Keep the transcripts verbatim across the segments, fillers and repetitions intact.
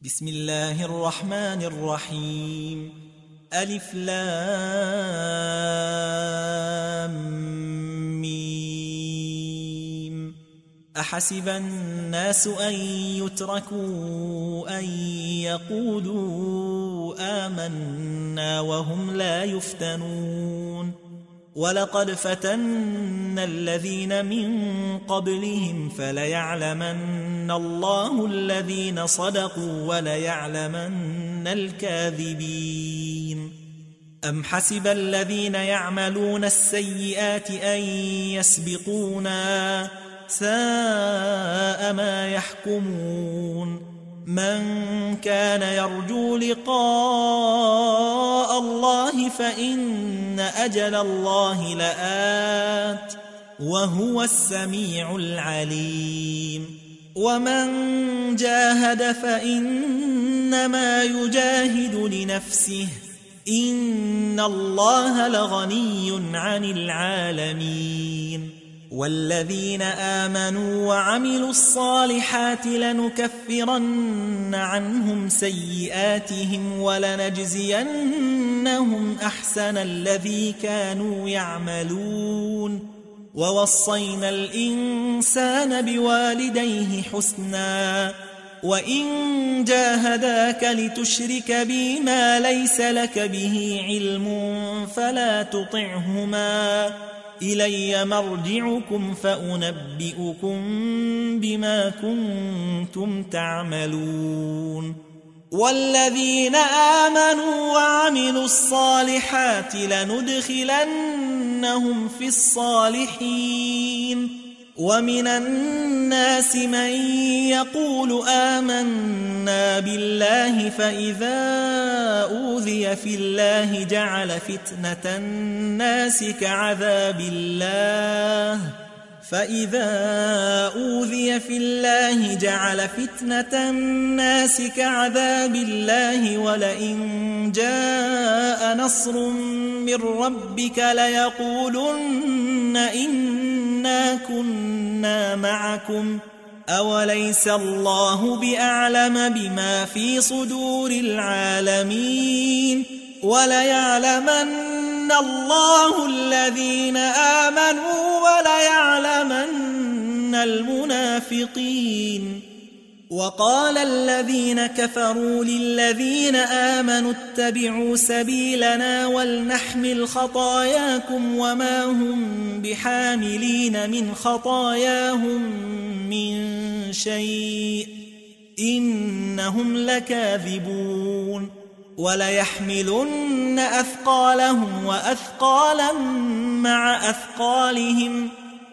بسم الله الرحمن الرحيم. ألف لام ميم. أحسب الناس أن يتركوا أن يقولوا آمنا وهم لا يفتنون. ولقد فتنا الذين من قبلهم فليعلمن الله الذين صدقوا وليعلمن الكاذبين. أم حسب الذين يعملون السيئات أن يسبقونا ساء ما يحكمون. من كان يرجو لقاء الله فإن أجل الله لآت وهو السميع العليم. ومن جاهد فإنما يجاهد لنفسه إن الله لغني عن العالمين. والذين آمنوا وعملوا الصالحات لنكفرن عنهم سيئاتهم ولنجزينهم أحسن الذي كانوا يعملون. ووصينا الإنسان بوالديه حسنا وإن جاهداك لتشرك بي ما ليس لك به علم فلا تطعهما إلي مرجعكم فأنبئكم بما كنتم تعملون. والذين آمنوا وعملوا الصالحات لندخلنهم في الصالحين. ومن الناس من يقول آمنا بالله فإذا أوذي في الله جعل فتنة الناس كعذاب الله فإذا أوذي في الله جعل فتنة الناس كعذاب الله ولئن جاء نصر من ربك ليقولن إنا كنا معكم أوليس الله بأعلم بما في صدور العالمين. وليعلمن الله الذين آمنوا وليعلمن المنافقين. وقال الذين كفروا للذين آمنوا اتبعوا سبيلنا ولنحمل خطاياكم وما هم بحاملين من خطاياهم من شيء إنهم لكاذبون. وليحملن أثقالهم وأثقالا مع أثقالهم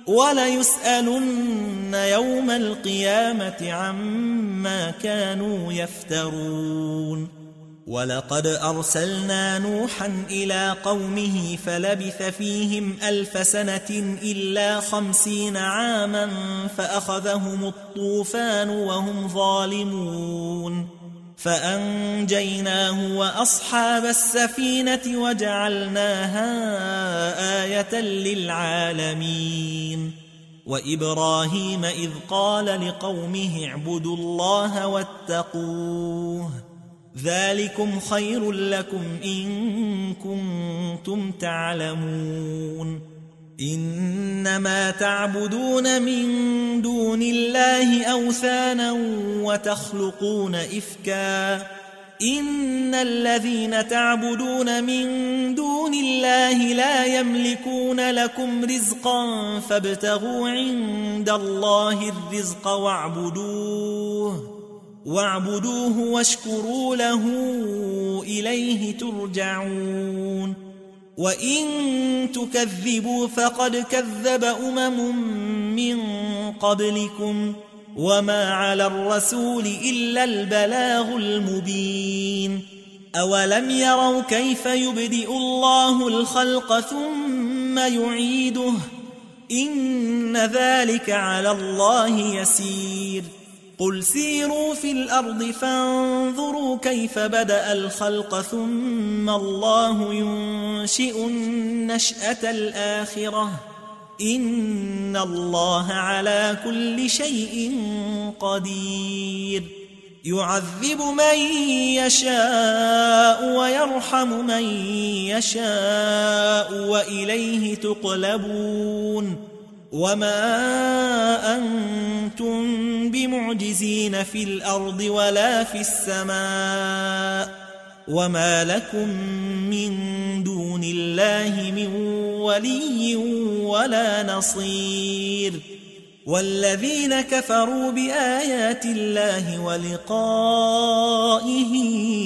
وليسألن يوم القيامة عما كانوا يفترون. ولقد أرسلنا نوحا إلى قومه فلبث فيهم ألف سنة إلا خمسين عاما فأخذهم الطوفان وهم ظالمون فأنجيناه وأصحاب السفينة وجعلناها آية للعالمين. وإبراهيم إذ قال لقومه اعبدوا الله واتقوه ذلكم خير لكم إن كنتم تعلمون. إنما تعبدون من دون الله أوثانا وتخلقون إفكا إن الذين تعبدون من دون الله لا يملكون لكم رزقا فابتغوا عند الله الرزق واعبدوه واعبدوه واشكروا له إليه ترجعون. وإن تكذبوا فقد كذب أمم من قبلكم وما على الرسول إلا البلاغ المبين. أولم يروا كيف يبدئ الله الخلق ثم يعيده إن ذلك على الله يسير. قل سيروا في الأرض فانظروا كيف بدأ الخلق ثم الله ينشئ النشأة الآخرة إن الله على كل شيء قدير يعذب من يشاء ويرحم من يشاء وإليه تقلبون وما أنتم بمعجزين في الأرض ولا في السماء وما لكم من دون الله من ولي ولا نصير والذين كفروا بآيات الله ولقائه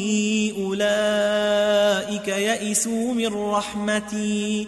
أولئك يئسوا من رحمتي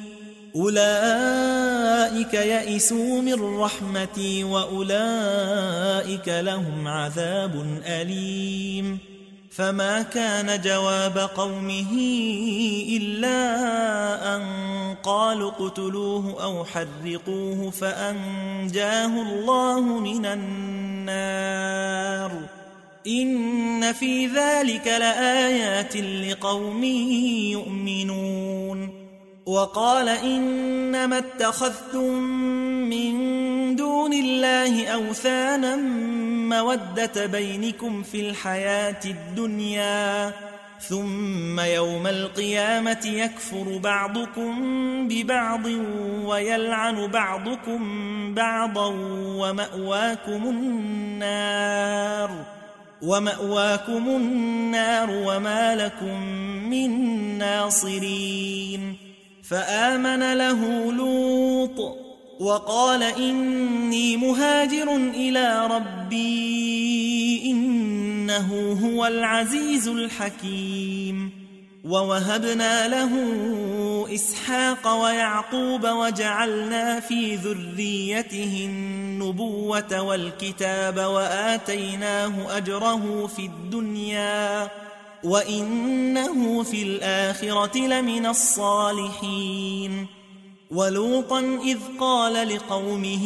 أولئك يئسوا من رحمتي وأولئك لهم عذاب أليم فما كان جواب قومه إلا أن قالوا اقتلوه أو حرقوه فأنجاه الله من النار إن في ذلك لآيات لقوم يؤمنون وقال إنما اتخذتم من دون الله أوثانا مودة بينكم في الحياة الدنيا ثم يوم القيامة يكفر بعضكم ببعض ويلعن بعضكم بعضا ومأواكم النار ومأواكم النار وما لكم من ناصرين فآمن له لوط وقال إني مهاجر إلى ربي إنه هو العزيز الحكيم ووهبنا له إسحاق ويعقوب وجعلنا في ذريته النبوة والكتاب وآتيناه أجره في الدنيا وإنه في الآخرة لمن الصالحين ولوطا إذ قال لقومه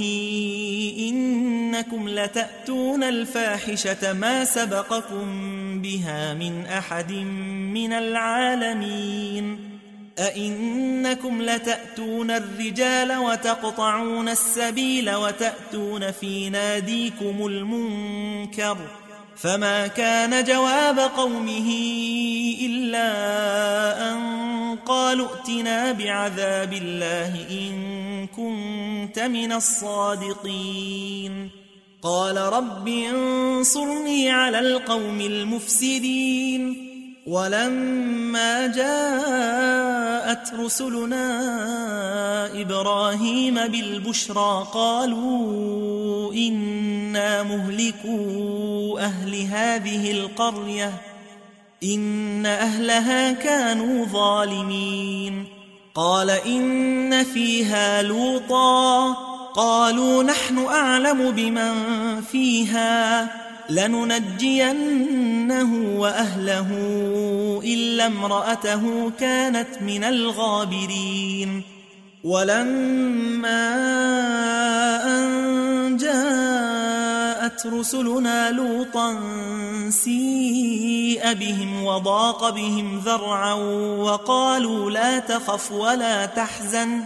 إنكم لتأتون الفاحشة ما سبقكم بها من أحد من العالمين أئنكم لتأتون الرجال وتقطعون السبيل وتأتون في ناديكم المنكر فما كان جواب قومه إلا أن قالوا ائتنا بعذاب الله إن كنت من الصادقين قال رب انصرني على القوم المفسدين ولما جاءت رسلنا إبراهيم بالبشرى قالوا إنا مهلكو أهل هذه القرية إن أهلها كانوا ظالمين قال إن فيها لوطا قالوا نحن أعلم بمن فيها لننجينه وأهله إلا امرأته كانت من الغابرين ولما أن جاءت رسلنا لوطا سيء بهم وضاق بهم ذرعا وقالوا لا تخف ولا تحزن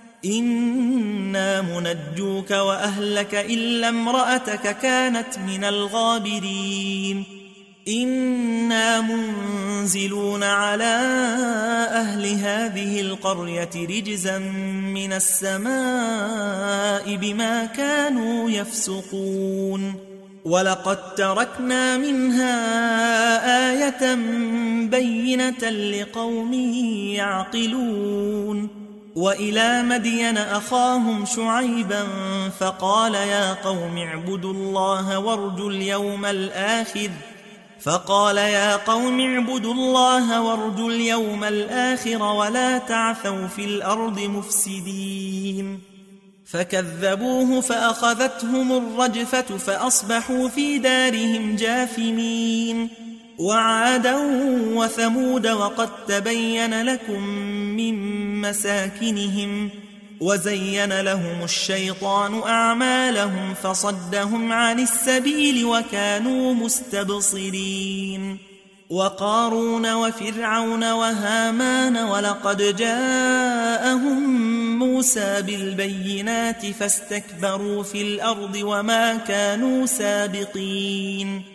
إنا منجوك وأهلك إلا امرأتك كانت من الغابرين إنا منزلون على أهل هذه القرية رجزا من السماء بما كانوا يفسقون ولقد تركنا منها آية بينة لقوم يعقلون وإلى مدين أخاهم شعيبا فقال يا قوم اعبدوا الله وارجوا اليوم الآخر فقال يا قوم اعبدوا الله وارجوا اليوم الآخر ولا تعثوا في الأرض مفسدين فكذبوه فأخذتهم الرجفة فأصبحوا في دارهم جاثمين وعادا وثمود وقد تبين لكم من مساكنهم وزين لهم الشيطان أعمالهم فصدهم عن السبيل وكانوا مستبصرين وقارون وفرعون وهامان ولقد جاءهم موسى بالبينات فاستكبروا في الأرض وما كانوا سابقين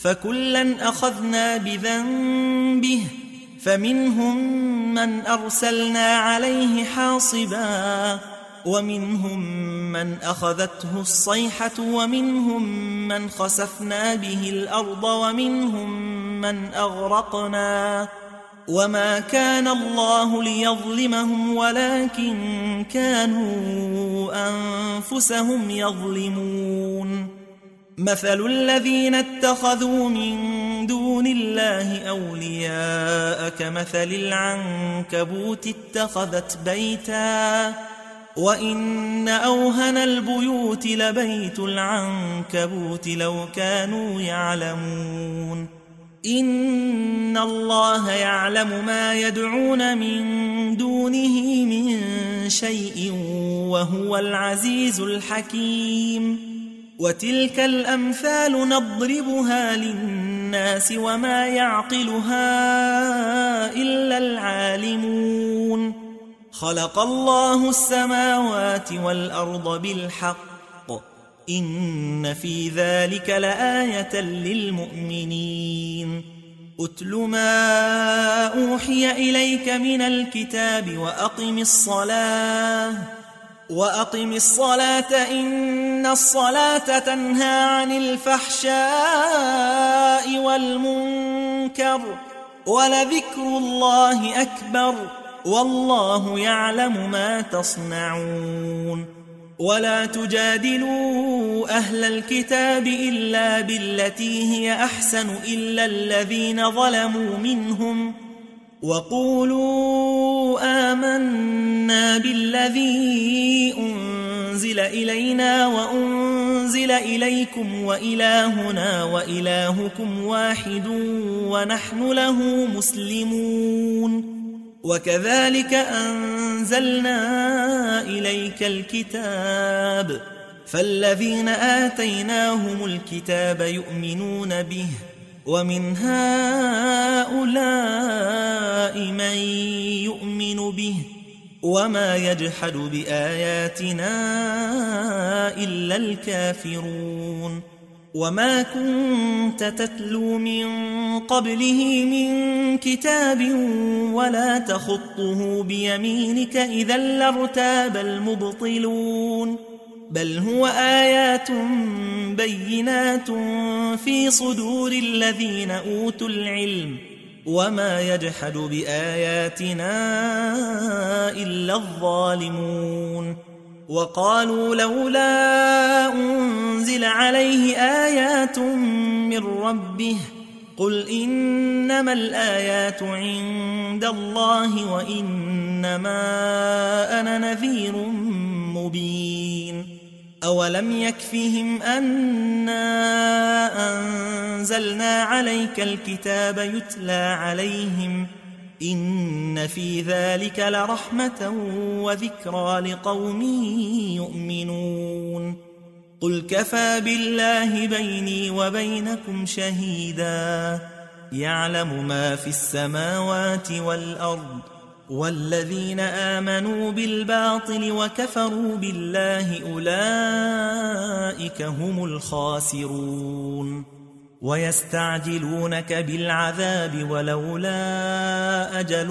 فكلا أخذنا بذنبه فمنهم من أرسلنا عليه حاصبا ومنهم من أخذته الصيحة ومنهم من خسفنا به الأرض ومنهم من أغرقنا وما كان الله ليظلمهم ولكن كانوا أنفسهم يظلمون مثل الذين اتخذوا من دون الله أولياء كمثل العنكبوت اتخذت بيتا وإن أوهن البيوت لبيت العنكبوت لو كانوا يعلمون إن الله يعلم ما يدعون من دونه من شيء وهو العزيز الحكيم وتلك الأمثال نضربها للناس وما يعقلها إلا العالمون خلق الله السماوات والأرض بالحق إن في ذلك لآية للمؤمنين أتل ما أوحي إليك من الكتاب وأقم الصلاة وأقم الصلاة إن الصلاة تنهى عن الفحشاء والمنكر ولذكر الله أكبر والله يعلم ما تصنعون ولا تجادلوا أهل الكتاب إلا بالتي هي أحسن إلا الذين ظلموا منهم وقولوا آمنا بالذي أنزل إلينا وأنزل إليكم وإلهنا وإلهكم واحد ونحن له مسلمون وكذلك أنزلنا إليك الكتاب فالذين آتيناهم الكتاب يؤمنون به ومن هؤلاء من يؤمن به وما يجحد بآياتنا إلا الكافرون وما كنت تتلو من قبله من كتاب ولا تخطه بيمينك إذا لارتاب المبطلون بل هو آيات بينات في صدور الذين أوتوا العلم وما يجحد بآياتنا إلا الظالمون وقالوا لولا أنزل عليه آيات من ربه قل إنما الآيات عند الله وإنما أنا نذير مبين أولم يكفهم أنا أنزلنا عليك الكتاب يتلى عليهم إن في ذلك لرحمة وذكرى لقوم يؤمنون قل كفى بالله بيني وبينكم شهيدا يعلم ما في السماوات والأرض والذين آمنوا بالباطل وكفروا بالله أولئك هم الخاسرون ويستعجلونك بالعذاب ولولا أجل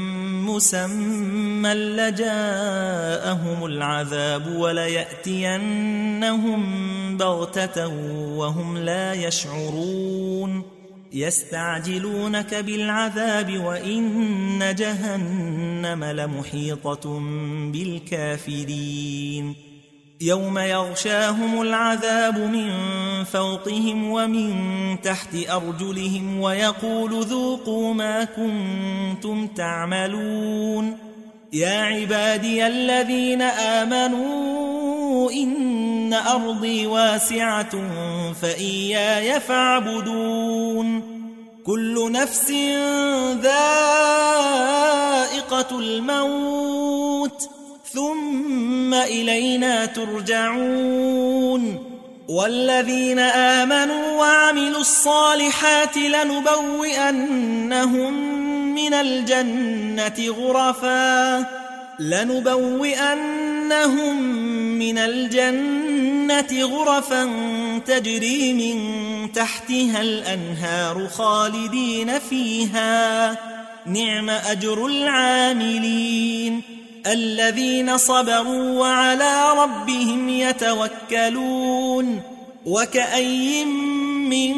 مسمى لجاءهم العذاب وليأتينهم بغتة وهم لا يشعرون يستعجلونك بالعذاب وإن جهنم لمحيطة بالكافرين يوم يغشاهم العذاب من فوقهم ومن تحت أرجلهم ويقول ذوقوا ما كنتم تعملون يا عبادي الذين آمنوا إن أرضي واسعة فإياي فاعبدون كل نفس ذائقة الموت ثم إلينا ترجعون والذين آمنوا وعملوا الصالحات لنبوئنهم من الجنة غرفا لنبوئنهم من الجنة غرفا تجري من تحتها الأنهار خالدين فيها نعم أجر العاملين الذين صبروا وعلى ربهم يتوكلون وكأي من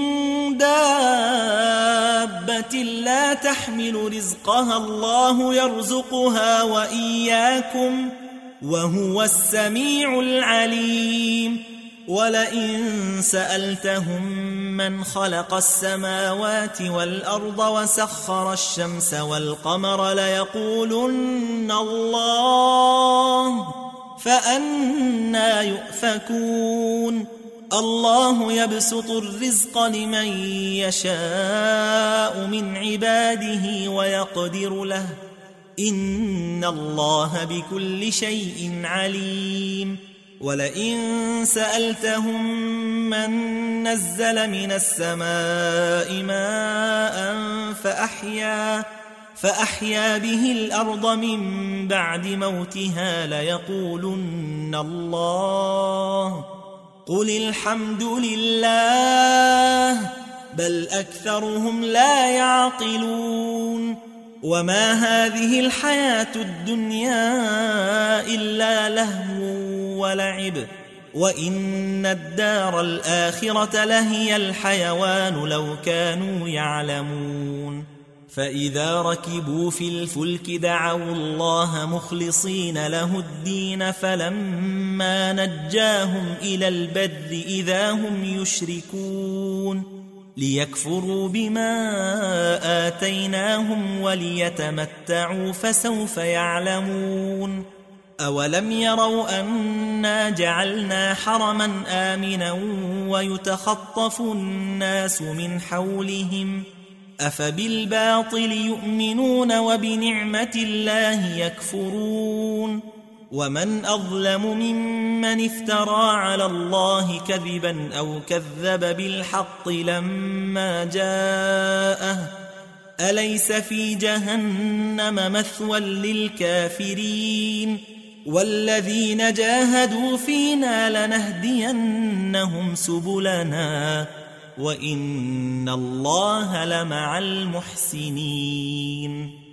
دابة لا تحمل رزقها الله يرزقها وإياكم وهو السميع العليم ولئن سألتهم من خلق السماوات والأرض وسخر الشمس والقمر ليقولن الله فأنى يؤفكون الله يبسط الرزق لمن يشاء من عباده ويقدر له إن الله بكل شيء عليم ولئن سألتهم من نزل من السماء ماء فأحيا فأحيا به الأرض من بعد موتها ليقولن الله قل الحمد لله بل أكثرهم لا يعقلون وما هذه الحياة الدنيا إلا لهو ولعب وإن الدار الآخرة لهي الحيوان لو كانوا يعلمون فإذا ركبوا في الفلك دعوا الله مخلصين له الدين فلما نجاهم إلى البر إذا هم يشركون ليكفروا بما آتيناهم وليتمتعوا فسوف يعلمون أولم يروا أنا جعلنا حرما آمنا ويتخطف الناس من حولهم أفبالباطل يؤمنون وبنعمة الله يكفرون ومن أظلم ممن افترى على الله كذبا أو كذب بالحق لما جاءه أليس في جهنم مثوى للكافرين والذين جاهدوا فينا لنهدينهم سبلنا وإن الله لمع المحسنين